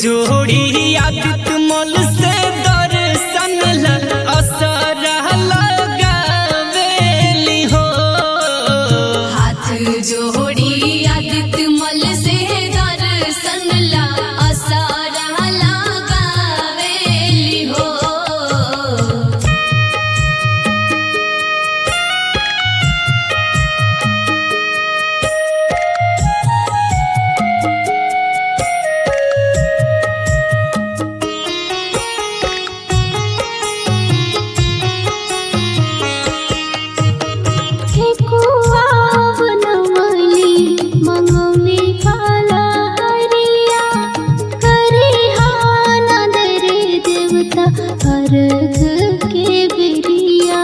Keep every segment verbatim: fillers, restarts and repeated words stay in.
जोड़ी आदित्य मल से दर्शन ला असरा लगावेली हो। हाथ जोड़ी आदित्य मल से दर्शन ला असरा लगावेली हो। अर्घ के बिरिया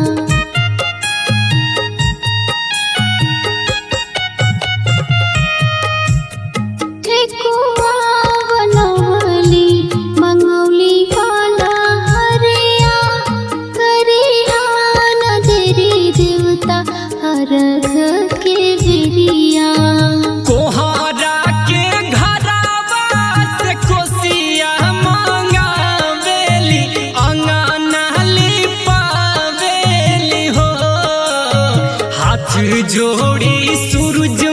ठेकुआ बनवली मंगौली वाला हरिया करिया नजरी देवता अर्घ के बिरिया। कोहरा के घरवा से कोसिया मंगावेली अंगना लिपावेली हो। हाथ जोड़ी सूरज